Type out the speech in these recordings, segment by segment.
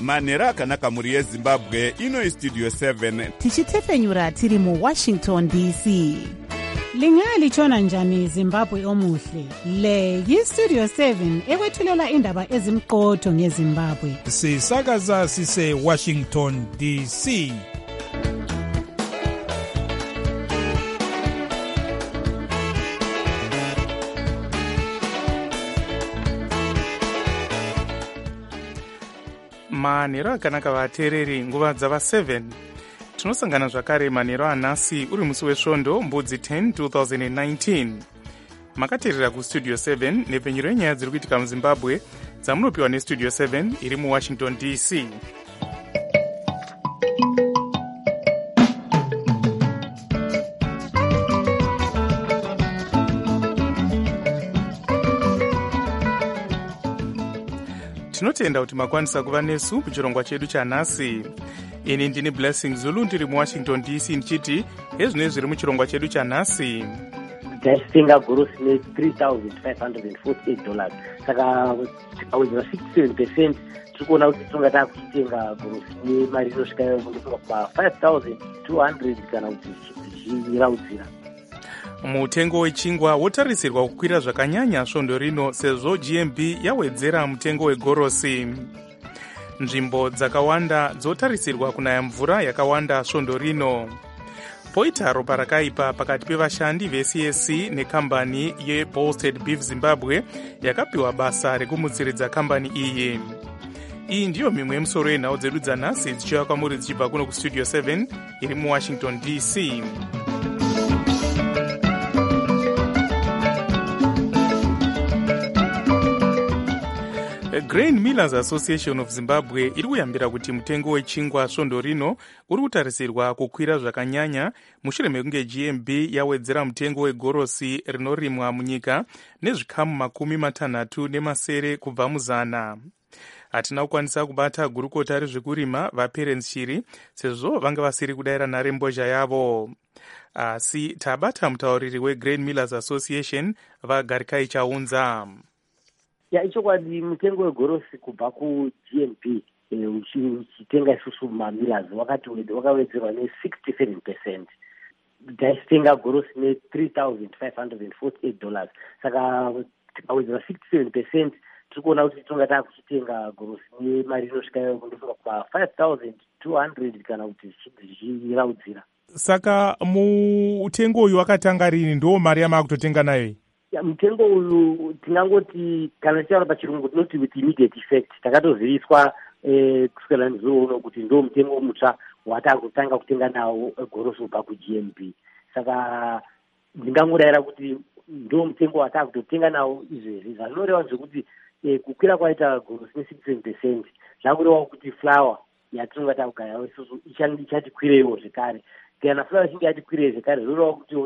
manhero akanaka mhuri yezimbabwe. Ino istudio 7 tichitefenyura tiri muWashington DC. Lingalitshona njani Zimbabwe omuhle? Le yistudio 7 ekwethulela indaba ezimqotho ngeZimbabwe. Sisakaza sise Washington DC. manhero akanaka vateereri, nguva dzava 7 tinosangana zvakare manhero anhasi uri musi wesvondo mbudzi 10 2019. makateerera kustudio 7 nepfenyuro yenyaya dziri kuitika muzimbabwe dzamunopiwa nestudio 7 iri muwashington DC. tinotenda kuti makwanisa kuva nesu kuchirongwa chedu chanhasi. ini ndini Blessing Zulu ndiri muwashington DC ndichiti ezvinoi zviri muchirongwa chedu chanhasi. taitenga gorosi $3,548, saka tikawedzera 67% tiri kuona kuti tinonga takuchitenga gorosi nemari inosvika pa$5,200 kana kuti zvichiraudzira. mutengo wechingwa wotarisirwa kukwira zvakanyanya svondo rino sezvo GMB yawedzera mutengo wegorosi. nzvimbo dzakawanda dzotarisirwa kunaya mvura yakawanda svondo rino. poita ropa rakaipa pakati pevashandi veCSC nekambani yeBolstead Beef Zimbabwe yakapiwa basa rekumutsiridza kambani iyi. iyi ndiyo mimwe yemusoro yenhau dzedu dzanhasi dzichiuya kwamuri dzichibva kuno kustudio 7 iri muwashington DC. Grain Millers Association of Zimbabwe iri kuyambira kuti mutengo wechingwa svondo rino uri kutarisirwa kukwira zvakanyanya mushure mekunge GMB yawedzera mutengo wegorosi rinorimwa munyika nezvikamu 60 kubva muzana. hatina kukwanisa kubata gurukota rezvekurima vaPerence Shiri sezvo vanga vasiri kudayira nharembozha yavo, asi tabata mutauriri weGrain Millers Association vaGarikai Chaunza. ichokwadi mutengo wegorosi kubva kuGMB uchitenga isusu mamillers wakawedzerwa ne67%. taitenga gorosi $3,548, saka tikawedzera 67% tiri kuona kuti tinonga takuchitenga gorosi nemari inosvika pa$5,200 kana kuti zvichiraudzira. Saka mutengo uyu wakatanga rini? Ndo mari yamakutotenga nayo? mutengo uyu tinangoti kana tichitaura pachirungu tinoti with immediate effect. takatoziviswa kusvikira nezuro kuti ndo mutengo mutsva watakutanga kutenga nawo gorosi kubva kuGMB. saka ndingangodayira kuti ndo mutengo watakutotenga nawo izvezvi. zvanoreva zvekuti kukwira kwaita gorosi ne67% zvakureva kuti flour yatinonga takugarawo isusu ichatikwireiwo zvekare. kana flour ichinge yatikwirewo zvekare zvoreva kuti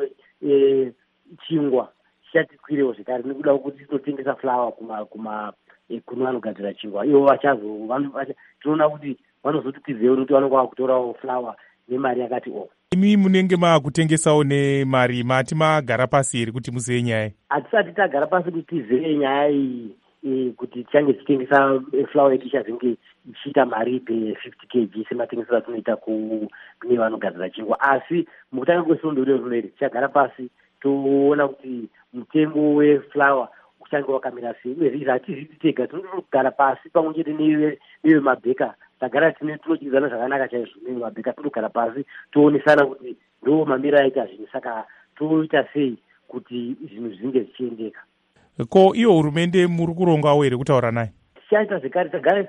chingwa chichatikwirewo zvekare nekuda kuti tinotengesa flour kuno vanogadzira chingwa. ivo tinoona kuti vanozotitizewo kuti vanonga vakutorawo flour nemari yakati imi munenge maakutengesawo nemari mati magara pasi here kuti muzive nyaya? hatisati tagara pasi kuti tizive nyaya iyi kuti tichange tichitengesa flour yedu ichazenge ichiita mari pe50 kg sematengesero atinoita kune vanogadzira chingwa. asi mukutanga kwesvondo rero tichagara pasi toona kuti mutengo weflour uchange wakamira sei. uyezve izvi hatizviti tega, tinotogara pasi pamwe chete neve mabheka tagara tinochidzana zvakanaka chaizvo neve mabheka. tinogara pasi toonesana kuti ndo mamira aita zvinhu, saka toita sei kuti zvinhu zvinge zvichiendeka. ko iyo hurumende muri kurongawo here kutaura naye? tichaita zvekare tagara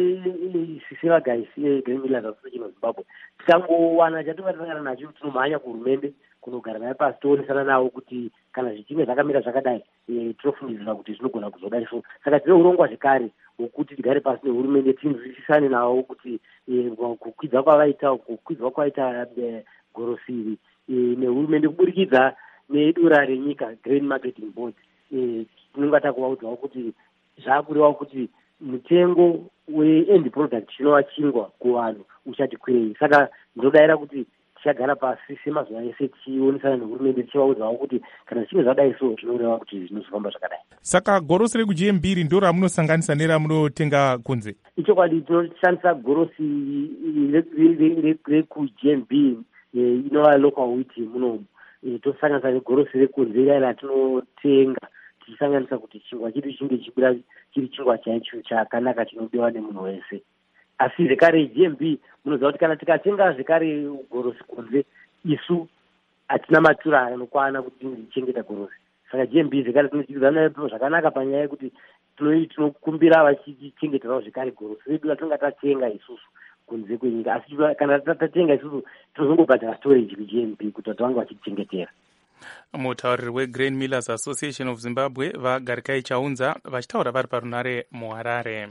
sevagaisi Grain Millers Association of Zimbabwe. tikangowana chatinga tasangana nacho tinomhanya kuhurumende kunogara naye pasi toonesana navo kuti kana zvichinge zvakamira zvakadai tinofungidzira kuti zvinogona kuzodai so. saka tine urongwa zvekare hwokuti tigare pasi nehurumende tinzwisisane navo kuti kukwidza kwaita gorosi iri nehurumende kuburikidza nedura renyika Grain Marketing Board tinonga takuvaudzawo kuti zvaakurevawo kuti mutengo weend product chinova chingwa kuvanhu uchatikwirei. saka ndinodayira kuti tichagara pasi semazuva ese tichionesana nehurumende tichivaudzawo kuti kana zvichinge zvadai so tinoreva kuti zvinozofamba zvakadai. Saka gorosi reku-GMB ndo ramunosanganisa neramunotenga kunze? Ichokwadi tinoshandisa gorosi reku-GMB inova local wheat munomu. Tosanganisa negorosi rekunze ira ratinotenga tichisanganisa kuti chingwa chedu chinge chibuda chiri chingwa chaicho chakanaka chinodiwa nemunhu wese. Asi zvekare GMB munoziva kuti kana tikatenga zvekare gorosi kunze isu hatina matura anokwana kuti tichengeta gorosi. Saka GMB zvekare tinochidzana zvakanaka panyaya yekuti tinokumbira vachichengeterawo zvekare gorosi redu ratinonga tatenga isusu kunze kwenyika. Asi kana tatenga isusu tinozongobhadhara storage kuGMB kuti vange vachichengetera. Mutauriri weGrain Millers Association of Zimbabwe vaGarikai Chaunza vachitaura vari parunare muHarare.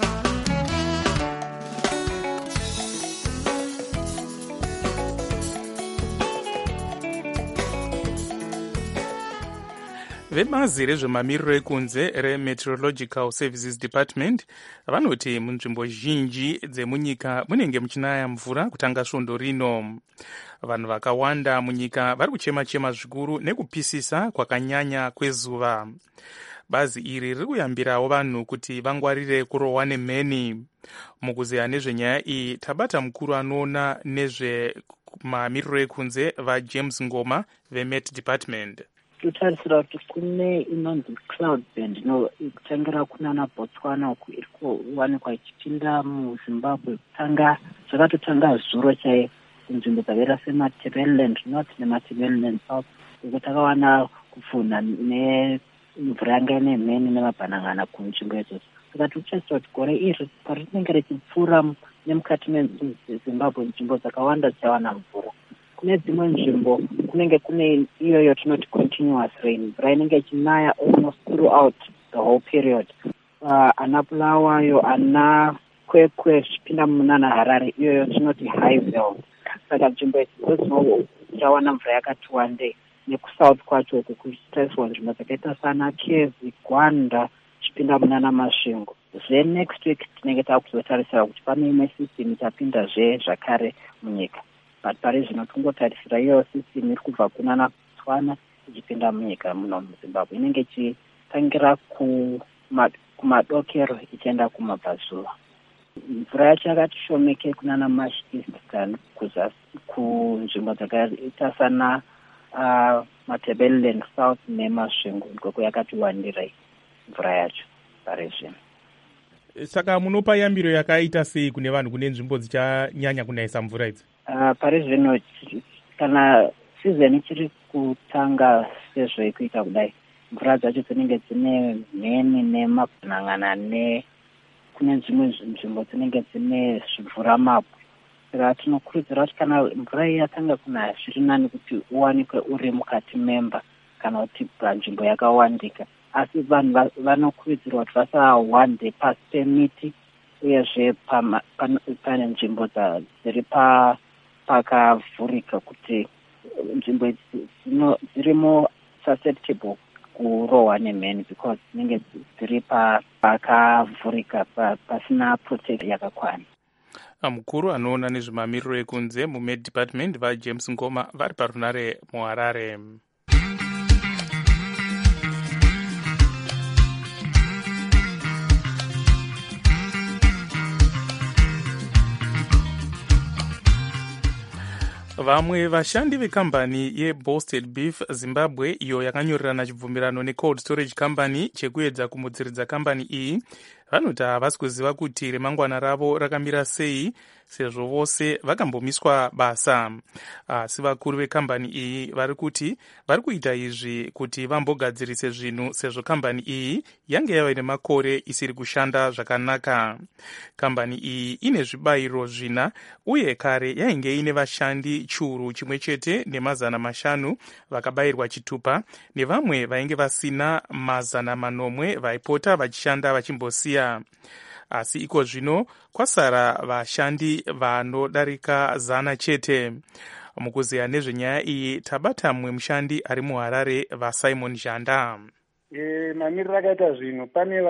Vebazi rezvemamiriro ekunze reMeteorological Services Department vanoti munzvimbo zhinji dzemunyika munenge muchinaya mvura kutanga svondo rino. Vanhu vakawanda munyika vari kuchema-chema zvikuru nekupisisa kwakanyanya kwezuva. Bazi iri riri kuyambirawo vanhu kuti vangwarire kurohwa nemheni. Mukuzeya nezvenyaya iyi tabata mukuru anoona nezvemamiriro ekunze vaJames Ngoma veMet Department. Totarisira kuti kune inonzi cloud band inotangira kunana Botswana uku iri kuwanikwa ichipinda muZimbabwe kutanga zvakatotanga zuro chaiye kunzvimbo dzakaita seMatabeleland North neMatabeleland South uko takawana kupfunha nemvura yanga ine mheni nemabhanang'ana kunzvimbo idzodzo. Saka totarisira kuti gore iri parinenge richipfuura nemukati meZimbabwe nzvimbo dzakawanda dzichawana mvura. Kune dzimwe nzvimbo kunenge kune iyoyo tinoti continuous rain, mvura inenge ichinaya almost throughout the whole period. Ana Bulawayo, ana Kwekwe zvipinda munana Harare iyoyo tinoti high veld. Saka nzvimbo idzodzo dzichawana mvura yakati wandei. Nekusouth kwacho kuchitariswa nzvimbo dzakaita sana Kezi, Gwanda zvipinda munana Masvingo. Next week tinenge takuzotarisira kuti pane imwe system ichapindazve zvakare munyika. But pari zvino tungotarisira iyo system iri kubva kunana Botswana ichipinda munyika muno muZimbabwe inenge ichitangira kumadokero ichienda kumabvazuva. Mvura yacho yakati shomeke kunana Marsh East kuzasi kunzvimbo dzakaita sana Matabeleland South neMasvingo ndiko yakati wandirai mvura yacho pari zvino. Saka munopa yambiro yakaita sei kune vanhu kune nzvimbo dzichanyanya kunayisa mvura idzi? Pari zvino kana season ichiri kutanga sezvo ikuita kudai mvura dzacho dzinenge dzine mheni nemabhanang'ana kune dzimwe nzvimbo dzinenge dzine zvimvuramabwe. Saka tinokurudzira kuti kana mvura iyi yatanga kunaya zviri nani kuti uwanikwe uri mukati memba kana kuti panzvimbo yakawandika. Asi vanhu vanokurudzirwa kuti vasawande pasi pemiti uyezve pane nzvimbo dziri pakavhurika kuti nzvimbo dziri more susceptible kurohwa nemheni because dzinenge dziri pakavhurika pasina protection yakakwana. Mukuru anoona nezvemamiriro ekunze muMed Department vaJames Ngoma vari parunare muHarare. Vamwe vashandi vekambani yeBosted Beef Zimbabwe iyo yakanyorerana chibvumirano neCold Storage Company chekuedza kumudziridza kambani iyi vanoti havasi kuziva kuti remangwana ravo rakamira sei sezvo vose vakambomiswa basa. Asi vakuru vekambani iyi vari kuti vari kuita izvi kuti vambogadzirise zvinhu sezvo kambani iyi yange yava nemakore isiri kushanda zvakanaka. Kambani iyi ine zvibayiro 4 uye kare yainge ine vashandi chiuru chimwe chete ne500 vakabayirwa chitupa nevamwe vainge vasina 900 vaipota vachishanda vachimbosiya. Asi iko zvino kwasara vashandi vanodarika 100 chete. Mukuzeya nezvenyaya iyi tabata mumwe mushandi ari muHarare vaSimon Janda. Mamiriro akaita zvino pane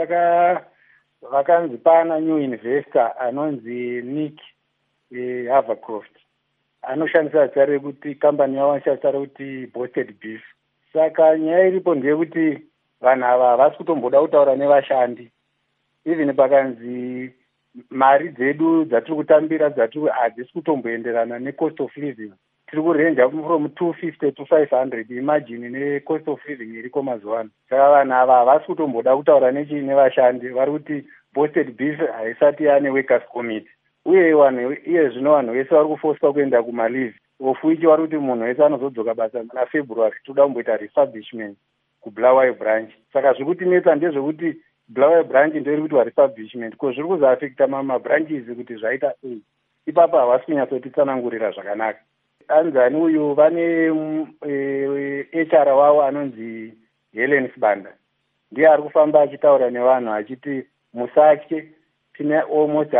vakanzi pana new investor anonzi Nick Havercroft. anoshandisa zita rekuti kambani yavo anoshandisa zita rekuti Boasted Beef. Saka nyaya iripo ndeyekuti vanhu ava havasi kutomboda kutaura nevashandi. Even pakanzi mari dzedu dzatiri kutambira hadzisi kutomboenderana necost of living. Tiri kurenja from 250 to 500. Imagine necost of living iriko mazuva ano. Saka vanhu ava havasi kutomboda kutaura nechii nevashandi. Vari kuti Boasted Beef haisati yane workers committee. Uye iye zvino vanhu vese vari kufoswa kuenda kumalive. Ofuichi vari kuti munhu wese anozodzoka basa muna February toda kumboita refurbishment kuBulawayo branch. Saka zviri kutinetsa ndezvekuti Bulawayo branch ndoiri kuitwa refurbishment. Ko zviri kuzoafekta mabranches kuti zvaita sei. Ipapo havasi kunyatsotitsanangurira zvakanaka. Anzani uyu vane HR wavo anonzi Helen Sibanda. Ndiye ari kufamba achitaura nevanhu achiti musatye, tine almost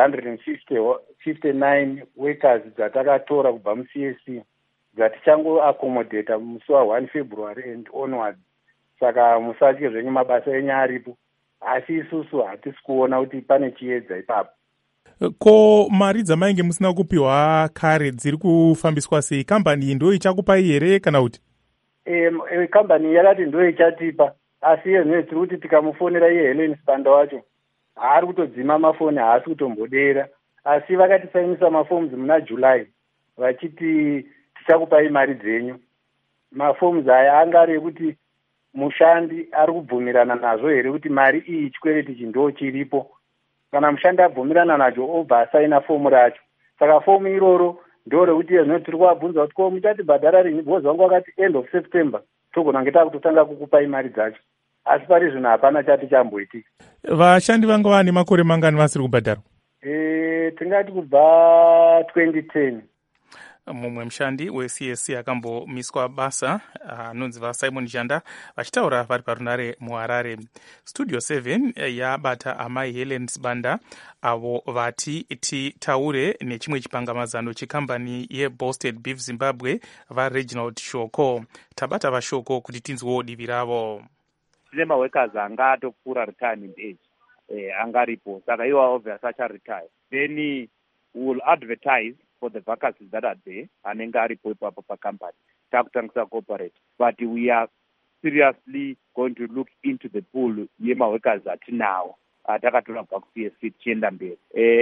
159 workers dzatakatora kubva muCSC dzatichango accommodate musi wa1 February and onwards. Saka musatye zvenyu, mabasa enyu aripo. Asi isusu hatisi kuona kuti pane chiedza ipapo. Ko mari dzamainge musina kupiwa kare dziri kufambiswa sei? Kambani iyi ndo ichakupai here kana kuti? Kambani yakati ndo ichatipa. Asi iye tiri kuti tikamufonera iye Helen Sibanda wacho haari kutodzima mafoni, haasi kutombodera. Asi vakatisainisa maforms muna July vachiti tichakupai mari dzenyu. Maforms aya angari ekuti mushandi ari kubvumirana nazvo here kuti mari iyi chikwereti ichi ndo chiripo. Kana mushandi abvumirana nacho obva asaina fomu racho. Saka fomu iroro ndo rekuti zvino tiri kuvabvunza kuti ko muchatibhadhara rini? Bhozi wangu wakati end of September togona kunge takutotanga kukupai mari dzacho. Asi pari zvino hapana chati chamboitika. Vashandi vanga vane makore mangani vasiri kubhadharwa? Tingati kubva 2010. Mumwe mushandi weCSC akambomiswa basa anonzi vaSimon Janda vachitaura vari parunare muHarare. Studio 7 yabata amai Helen Sibanda avo vati titaure nechimwe chipangamazano chekambani yeBoasted Beef Zimbabwe vaReginald Shoko. Tabata vaShoko kuti tinzwewo divi ravo. Tine maworkers anga atopfuura retirement age angaripo, saka iwo obviously acharetire. Then we will advertise for the vacancies that are there anenge aripo ipapo pacompany takutangisa cooperate, but we are seriously going to look into the pool yemaworkers atinawo atakatora kubva kuCSC tichienda mberi.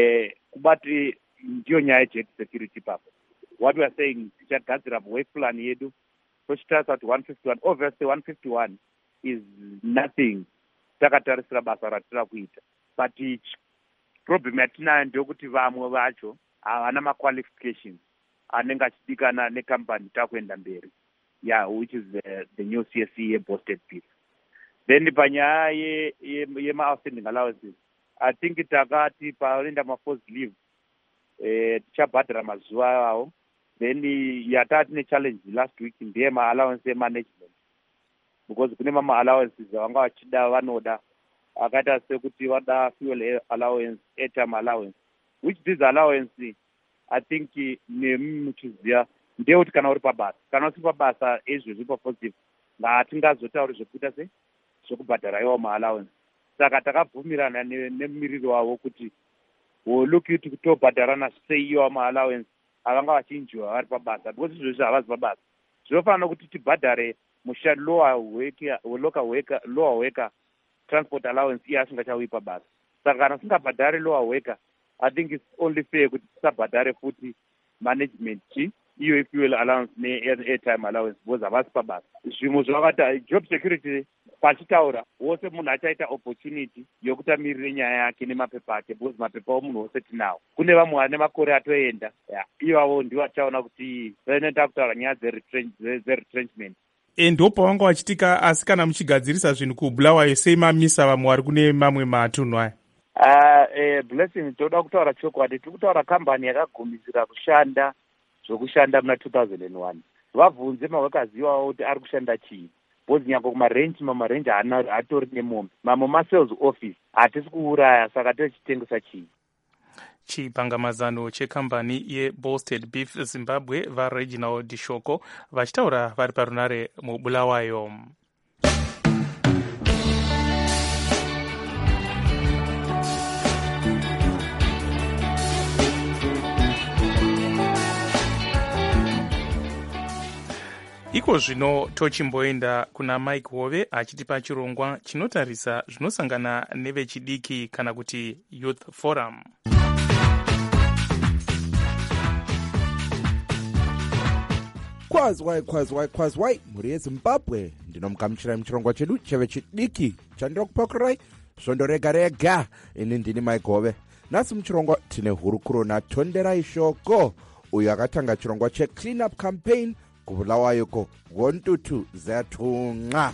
Kubati ndiyo nyaya yejet security papo. What we are saying, tichagadzira work plan yedu tochitarisa kuti 151, obviously 151 is nothing takatarisira basa ratira kuita, but problem yatinayo ndeyekuti vamwe vacho havana maqualifications anenge achidikana nekambani takuenda mberi, which is the new CSC yeBoasted Beef. Then panyaya yema-outstanding allowances, I think takati paenda ma-forced leave tichabhadhara mazuva avo. Then yatati ne-challenge last week ndeye ma-allowance management, because kune mama-allowances vanga vachida vanoda akaita sekuti vada fuel allowance, airtime allowance, which this allowance I think nemuchiziya ndeyekuti kana uri pabasa, kana usiri pabasa ezvezvi papositive ngatingazotauri zvekuita se zvekubhadhara iwo ma-allowance. Saka takabvumirana nemumiriri wavo kuti look into kutobhadharana sei iwo ma-allowance avanga vachinjiwa vari pabasa, because izvezvi havazi pabasa. Zvinofanira kuti tibhadhare mushandi lower worker transport allowance iye asingachauyi pabasa. Saka kana singabhadhari lower worker, I think it's only fair kuti tisabhadhare futi management iyo fuel allowance ne-airtime allowance, because havasi pabasa. Zvimwe zvakati job security pachitaura wose munhu achaita opportunity yokutamirire nyaya yake nemapepa ake, because mapepa omunhu wose tinawo. Kune vamwe vane makore atoenda, ivavo ndivo achaona kuti vainoita kutaura nyaya zeretrenchment. Ndo pavanga vachitika. Asi kana muchigadzirisa zvinhu kuBulawayo sei mamisa vamwe vari kune mamwe matunhu aya? Blessing, toda kutaura chokwadi, tiri kutaura kambani yakagumisira kushanda zvokushanda muna 2001. Vabvunze maworkers iwavo kuti ari kushanda chii, because nyangwe mamarenji hatori nemombe, masales office hatisi kuuraya, saka tochitengesa chii. Chipangamazano chekambani yeBoasted Beef Zimbabwe vaReginald Shoko vachitaura vari parunare muBulawayo. iko zvino tochimboenda kuna Mike Hove achitipa chirongwa chinotarisa zvinosangana nevechidiki kana kuti Youth Forum. Kwazwai mhuri yeZimbabwe, ndinomugamuchirai muchirongwa chedu chevechidiki chandira kupakurai svondo rega rega. Ini ndini Mike Hove. Nhasi muchirongwa tine hurukuro naTonderai Shoko, uyo akatanga chirongwa cheClean Up Campaign kubulawayoko Wontutu Zatunga.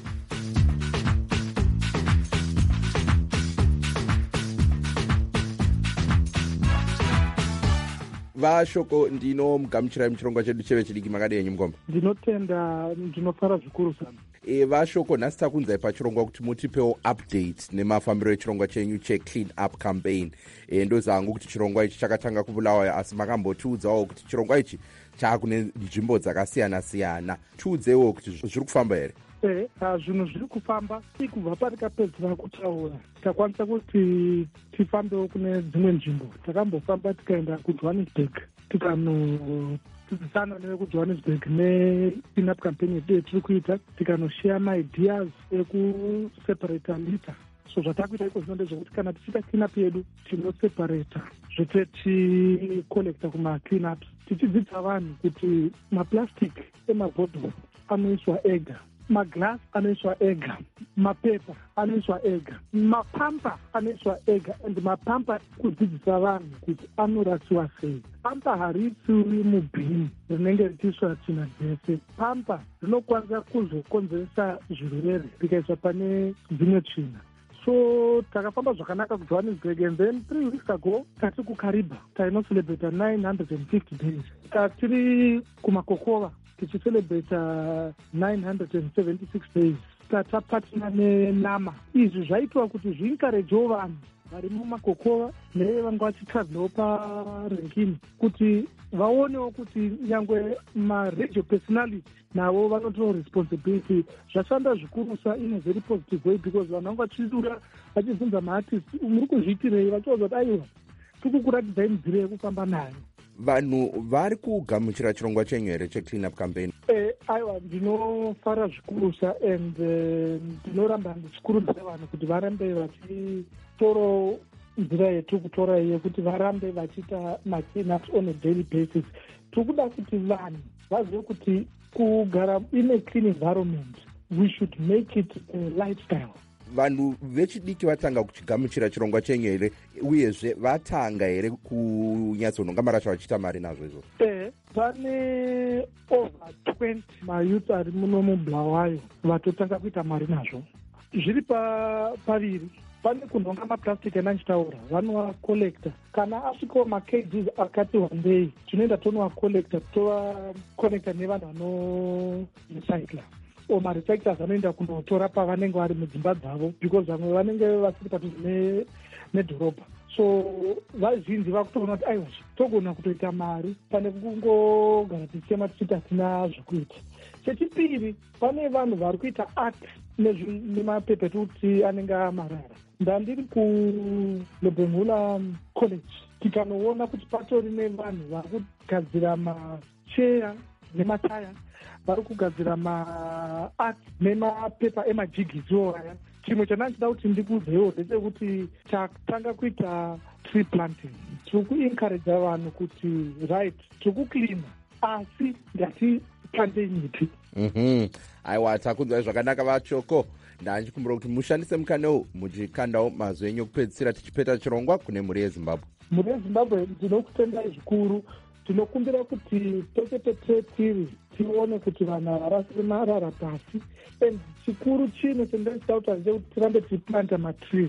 Vashoko, ndinomugamuchirai muchirongwa chedu chevechidiki, makadii nyumgomba? Ndinotenda, ndinofara zvikuru sana. Vashoko, nhasi takunzai pachirongwa kuti mutipewo update nemafambiro echirongwa chenyu cheClean Up Campaign. Ndozangu kuti chirongwa ichi chakatanga kubulawayo, asi makambotiudzawo kuti chirongwa ichi chaakune nzvimbo dzakasiyana-siyana. Tiudzewo kuti zviri kufamba here? Zvinhu zviri kufamba. Kubva patikapedzera kutaura takwanisa kuti tifambewo kune dzimwe nzvimbo. Takambofamba tikaenda kuJohannesburg tikanodzidzisana nevekuJohannesburg neClean Up Campaign yedu yetiri kuita, tikanoshare maideas ekuseparata litter. So zvatakuita iko zvino ndezvekuti kana tichiita clean up yedu tinoseparata zvete ticollecta kuma-clean ups, tichidzidza vanhu kuti maplastic emabhodhoro anoiswa ega, maglass anoiswa ega, mapepa anoiswa ega, mapampa anoiswa ega, and mapampa kudzidzisa vanhu kuti anorasiwa sei. Pampa harisiwi mubhini rinenge richiiswa tsvina dzese. Pampa rinokwanisa kuzokonzeresa zvirwere rikaiswa pane dzimwe tsvina. So takafamba zvakanaka kuJohannesburg, and then 3 weeks ago tati kuKariba tainocelebrata 950 days. Tatiri kuMakokova tichicelebrata 976 days. Tatapatina nenama. Izvi zvaitwa kuti zviinkarejewo vanhu vari muMakokova nevanga vachitravhelawo paRenkini kuti vaonewo kuti nyangwe ma-radio personality navo vanotowo responsibility. Zvashanda zvikurusa in a very positive way, because vanhu vanga vachidura vachibvunza maartist, muri kuzviitirei, vachiudza kuti aiwa tiri kukuratidzai nzira yekufamba nayo. Vanhu vari kugamuchira chirongwa chenyu here cheClean Up Campaign? Aiwa, ndinofara zvikurusa, and ndinoramba ndichikurudzira vanhu kuti varambe vachitorawo nzira yetu kutora yekuti varambe vachiita ma-clean ups on a daily basis. Tiri kuda kuti vanhu vazive kuti kugara in a clean environment, we should make it a lifestyle. Vanhu vechidiki vatanga kuchigamuchira chirongwa chenyu here, uyezve vatanga here kunyatsononga marasha vachiita mari nazvo izvo? Pane over 20 mayouth ari muno muBulawayo vatotanga kuita mari nazvo. Zviri paviri. Pane kunhonga maplastic enanchitaura, vanovacollecta. Kana asvikawo ma-kgs akati wandei, tinoenda tonovacollecta, tovaconecta nevanhu vanorecycla. Ma-recyclers vanoenda kunotora pavanenge vari mudzimba dzavo, because vamwe vanenge vasiri padhuze nedhorobha. So vazhinji vakutoona kuti aiwa togona kutoita mari pane kungogara tichema tichiti hatina zvekuita. Chechipiri, pane vanhu vari kuita art nemapepa ekuti anenge amarara. Ndandiri kuLebengula College, tikanoona kuti patori nevanhu vari kugadzira macheya nemataya, vari kugadzira maart nemapepa emajigiziwo aya. Chimwe chandanchida kuti ndikuudzewo ndechekuti takatanga kuita tree planting. Tiri kuencouragea vanhu kuti right, tiri kucleana asi ngatiplantei miti. Aiwa, takunzwai zvakanaka Vashoko. Ndanchikumbira kuti mushandise mukanewo muchikandawo mazwi enyu kupedzisira tichipeta chirongwa kune mhuri yeZimbabwe. Mhuri yeZimbabwe, ndinokutendai zvikuru. Tinokumbira kuti pese petiri tione kuti vanhu havarasiri marara pasi, and chikuru chino chendinochida kutaura ndechekuti tirambe tichiplanta matrees.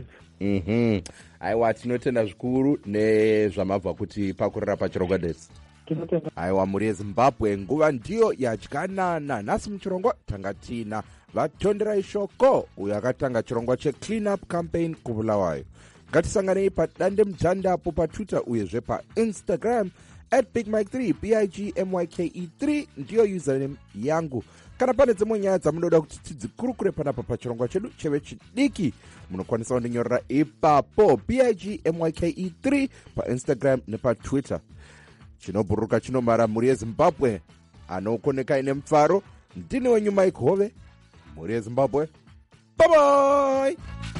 Aiwa, tinotenda zvikuru nezvamabva kuti pakurira pachirongwa desi. Aiwa, mhuri yeZimbabwe, nguva ndiyo yadyanana. Nhasi muchirongwa tanga tina vaTonderai Shoko, uyo akatanga chirongwa cheClean Up Campaign kubulawayo. Ngatisanganei padande mujanda paTwitter uyezve paInstagram @BigMike3, BigMyke3 ndiyo username yangu. Kana pane dzimwe nyaya dzamunoda kuti tidzikurukure panapa pachirongwa chedu chevechidiki, munokwanisa kundinyorera ipapo BigMyke3 paInstagram nepaTwitter. Chinobhuruka chinomara mhuri yeZimbabwe, anokoneka ine mufaro, ndini wenyu Mike Hove, mhuri yeZimbabwe. Bye bye.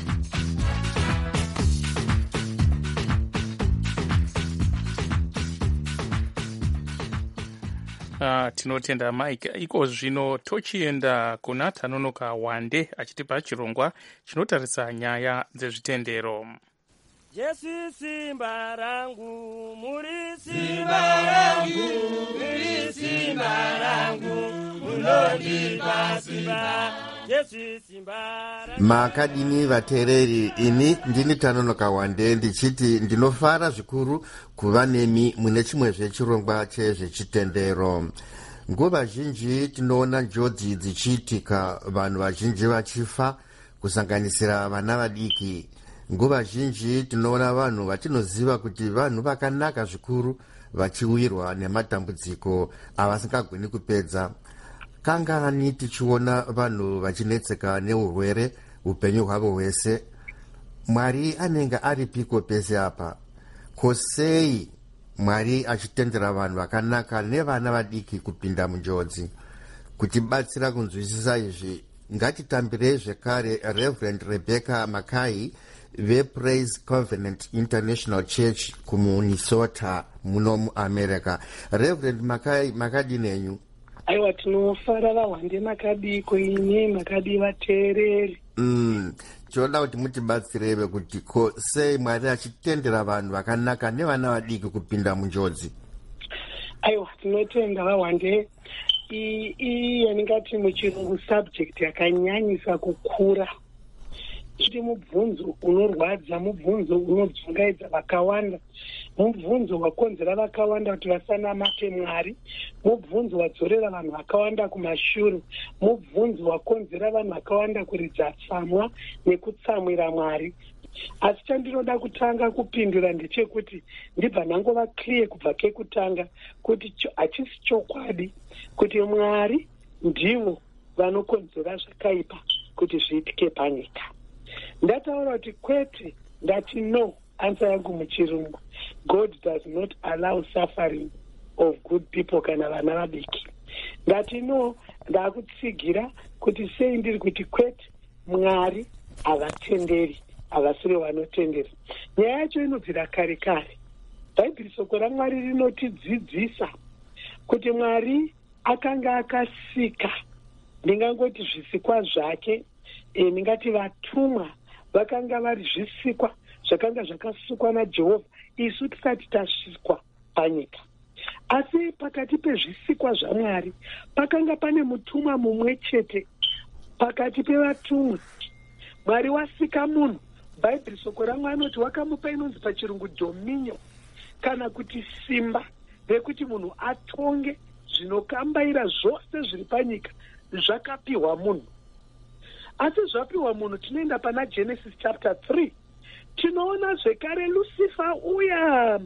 Tinotenda Mike. Iko zvino tochienda kuna Tanonoka Wande achitipa chirongwa chinotarisa nyaya dzezvitendero. Jesu simba rangu, muri simba rangu, muri simba rangu, munondipa simba. Jesu simba rangu. Makadini vatereri, ini ndini Tanonoka Wande ndichiti ndinofara zvikuru kuva nemi mune chimwe zvechirongwa chezvechitendero. Nguva zhinji tinoona njodzi dzichiitika, vanhu vazhinji vachifa, kusanganisira vana vadiki. Nguva zhinji tinoona vanhu vatinoziva kuti vanhu vakanaka zvikuru vachiwirwa nematambudziko avasingagoni kupedza. Kangani tichiona vanhu vachinetseka neurwere upenyu hwavo hwese. Mwari anenge aripiko pese apa? Kosei Mwari achitendera vanhu vakanaka nevana vadiki kupinda munjodzi? Kutibatsira kunzwisisa izvi, ngatitambire zvekare Reverend Rebecca Mackay vePraise Covenant International Church kuMinnesota muno muAmerica. Reverend Mackay, makadini henyu? Aiwa, tinofara vaWande makadiko ine makadi vateereri. Tinoda kuti mutibatsireve kuti sei Mwari achitendera vanhu vakanaka nevana vadiki kupinda munjodzi? Aiwa, tinotenda vaWande. Iyi yaningati muchirungu subject yakanyanyisa kukura. Kuti mubvunzo unorwadza, mubvunzo unodzungaidza vakawanda, mubvunzo wakonzera vakawanda kuti vasanamate Mwari, mubvunzo wadzorera vanhu vakawanda kumashure, mubvunzo wakonzera vanhu vakawanda kuridza tsamwa nekutsamwira Mwari. Asi chandinoda kutanga kupindura ndechekuti ndibva ndangova clear kubva kekutanga kuti hachisi chokwadi kuti Mwari ndivo vanokonzera zvakaipa kuti zviitike panyika. Ndataura kuti kwete, ndati no, answer yangu muchirungu. God does not allow suffering of good people kana vana vadiki. Ndati no, ndakutsigira kuti sei ndiri kuti kwete, Mwari havatenderi, havasiri vanotendera. Nyaya yacho inobvira kare kare. Bhaibheri soko raMwari rinotidzidzisa kuti Mwari akanga akasika, ndingangoti zvisikwa zvake, ndingati vatumwa vakanga vari zvisikwa zvakanga zvakasukwa naJehovha isu tisati tasvikwa panyika. Asi pakati pezvisikwa zvaMwari pakanga pane mutumwa mumwe chete. Pakati pevatumwa Mwari wasika munhu. Bhaibheri soko raMwari anoti wakamupa inonzi pachirungu dominion, kana kuti simba rekuti munhu atonge zvinokambaira zvose zviri panyika. Zvakapiwa munhu. Asi zvapiwa munhu tinoenda pana Genesis chapter 3. Tinoona zvekare Lucifer uya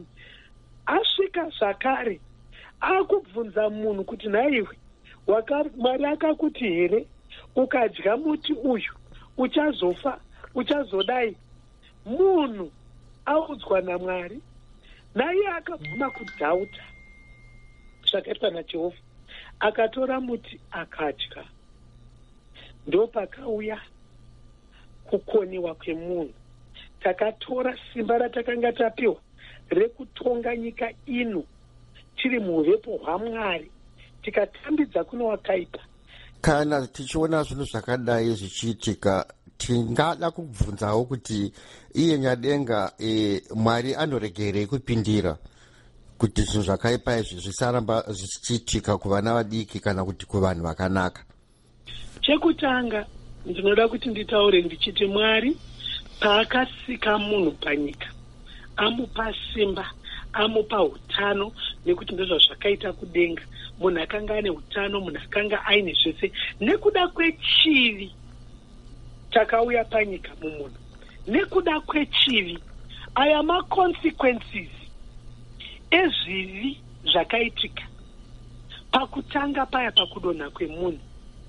asvika zvakare akubvunza munhu kuti nhaiwe Mwari akakuti here ukadya muti uyu uchazofa, uchazodai? Munhu audzwa naMwari, naye akabvuma kudhauta zvakaitwa naJehovha, akatora muti akadya. Ndo pakauya kukoniwa kwemunhu. Takatora simba ratakanga tapiwa rekutonga nyika ino tiri muuvepo hwaMwari, tikatambidza kuno wakaipa. Kana tichiona zvinhu zvakadai zvichiitika, tingada kubvunzawo kuti iye nyadenga Mwari anoregerei kupindira kuti zvinhu zvakaipa izvi zvisaramba zvichiitika kuvana vadiki kana kuti kuvanhu vakanaka? Chekutanga ndinoda kuti nditaure ndichiti Mwari paakasika munhu panyika amupa simba, amupa utano, nekuti ndizvo zvakaita kudenga. Munhu akanga ane utano, munhu akanga aine zvese. Nekuda kwechivi chakauya panyika mumunhu, nekuda kwechivi, aya ma-consequences ezvivi zvakaitika pakutanga paya pakudonha kwemunhu.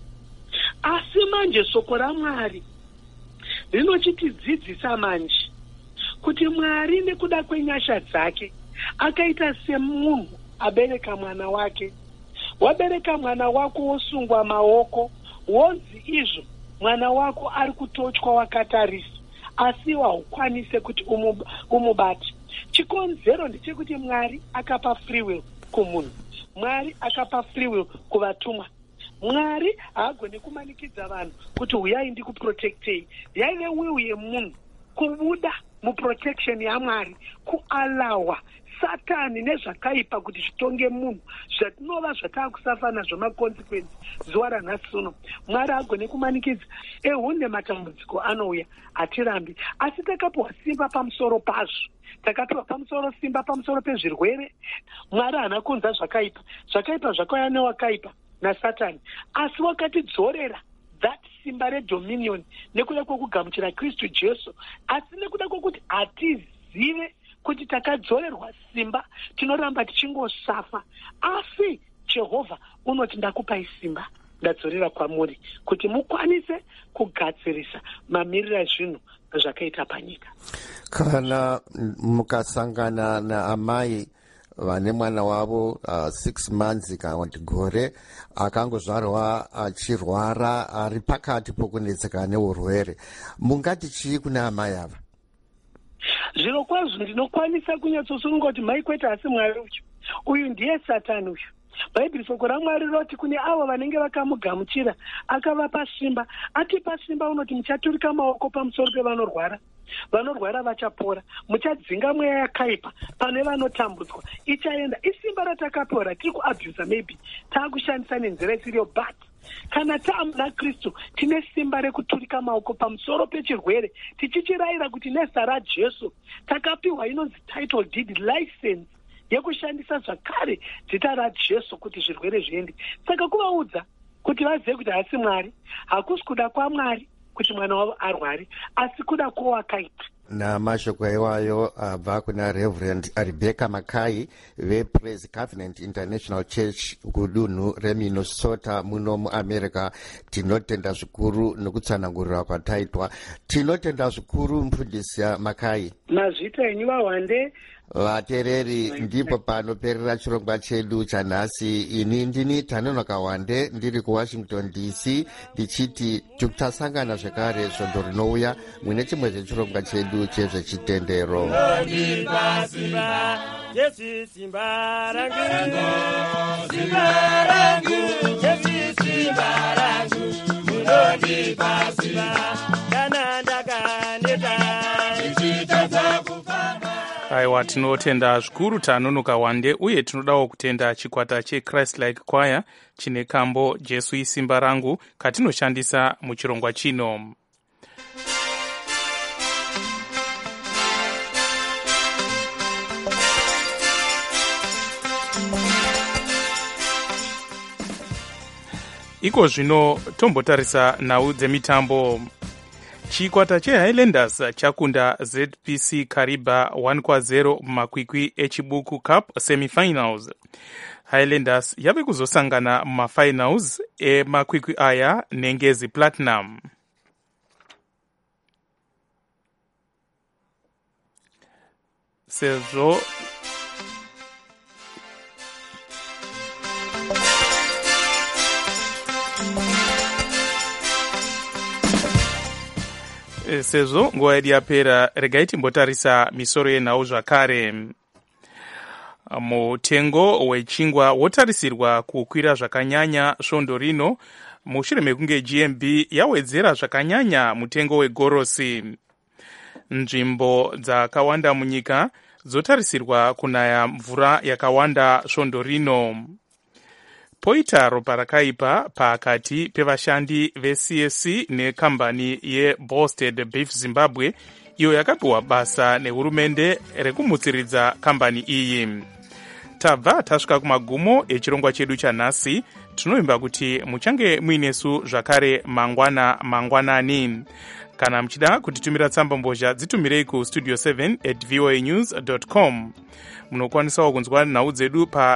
Asi manje soko raMwari rinochitidzidzisa manje kuti Mwari nekuda kwenyasha dzake akaita semunhu abereka mwana wake. wabereka mwana wako wosungwa maoko, wonzi izvo mwana wako ari kutotywa wakatarisa, asi haukwanise kuti umubate. Chikonzero ndechekuti Mwari akapa free will kumunhu, Mwari akapa free will kuvatumwa. Mwari haagoni kumanikidza vanhu kuti huyai ndikuprotectei. Yaive will yemunhu kubuda muprotection yaMwari, kualawa Satani nezvakaipa kuti zvitonge munhu, zvatinova zvataakusafa nazvo makonsekwensi zuva ranhasi uno. Mwari agone kumanikidza. Ehunde matambudziko anouya, hatirambi, asi takapiwa simba pamusoro pazvo. Takapiwa pamusoro simba pamusoro pezvirwere. Mwari haana kunza zvakaipa. Zvakaipa zvakauya newakaipa naSatani, asi wakatidzorera that simba redominion nekuda kwokugamuchira Kristu Jesu, asi nekuda kwokuti hatizive kuti takadzorerwa simba, tinoramba tichingosafa. Asi Jehovha unoti ndakupai simba, ndadzorera kwamuri kuti mukwanise kugadzirisa mamiriro ezvinhu zvakaita panyika. Kana mukasangana naamai vane mwana wavo 6 months kana kuti gore akangozvarwa achirwara ari pakati pokunetseka neurwere, mungati chii kuna amai ava? Zviro kwazvo ndinokwanisa kunyatsosununga kuti maikwete asi Mwari uyu ndiye Satani uyu. Bhaibheri soko raMwari roti kune avo vanenge vakamugamuchira akavapa simba. Atipa simba unoti muchaturika maoko pamusoro pevanorwara. Vanorwara vachapora. Muchadzinga mweya yakaipa pane vanotambudzwa. Ichaenda. Isimba ratakapora tiri kuabhusa, maybe taakushandisa nenzira isiriyo, but kana taamuna Kristu tine simba rekuturika maoko pamusoro pechirwere, tichichirayira kuti nezita raJesu takapiwa inonzi title deed license yekushandisa zvakare zita raJesu kuti zvirwere zviende. Saka kuvaudza kuti vazive kuti hasi Mwari, hakusi kuda kwaMwari kuti mwana wavo arware, asi kuda kwowakaita. Namashoko iwayo abva kuna Reverend Rebecca Makai vePraise Covenant International Church kudunhu reMinnesota muno muAmerica. Tinotenda zvikuru nekutsanangurira kwataitwa. Tinotenda zvikuru mufundisi Makai. Mazvita enyu vahwande. Vatereri, ndipo panoperera chirongwa chedu chanhasi. Ini ndini Tanonoka Wande ndiri kuWashington DC, ndichiti tichasangana zvekare svondo rinouya mune chimwe chechirongwa chedu chezvechitendero. Yesu simba rangu, simba rangu, Yesu simba rangu, munondipa simba, kana ndakaneta, ndichitadza kufamba. Aiwa, tinotenda zvikuru Tanonoka Wande, uye tinodawo kutenda chikwata cheChrist Like Choir chine kambo Jesu isimba rangu katinoshandisa muchirongwa chino. Iko zvino tombotarisa nhau dzemitambo. Chikwata cheHighlanders chakunda ZPC Kariba 1-0 mumakwikwi echibuku Cup semifinals. Highlanders yave kuzosangana mumafinals emakwikwi aya neNgezi Platinum. Sezvo sezvo nguva yedu yapera, regai timbotarisa misoro yenhau zvakare. Mutengo wechingwa wotarisirwa kukwira zvakanyanya svondo rino mushure mekunge GMB yawedzera zvakanyanya mutengo wegorosi. Nzvimbo dzakawanda munyika dzotarisirwa kunaya mvura yakawanda svondo rino. Poita ropa rakaipa pakati pevashandi veCSC nekambani yeBosted Beef Zimbabwe, iyo yakapiwa basa nehurumende rekumutsiridza kambani iyi. Tabva tasvika kumagumo echirongwa chedu chanhasi. Tinovimba kuti muchange muinesu zvakare mangwanani. Kana muchida kutitumira tsamba mbozha, dzitumirei kustudio 7@voanews.com. Munokwanisawo kunzwa nhau dzedu pa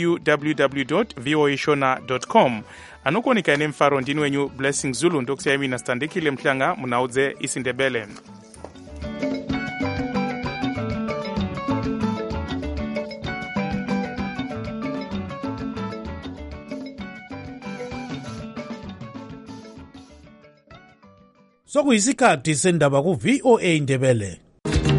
www.voashona.com. Anokuoneka nemufaro ndini wenyu Blessing Zulu, ndokusiyamina Standekile Mhlanga munhau dzeIsindebele. sokuyisikhathi sendaba ku-VOA Ndebele.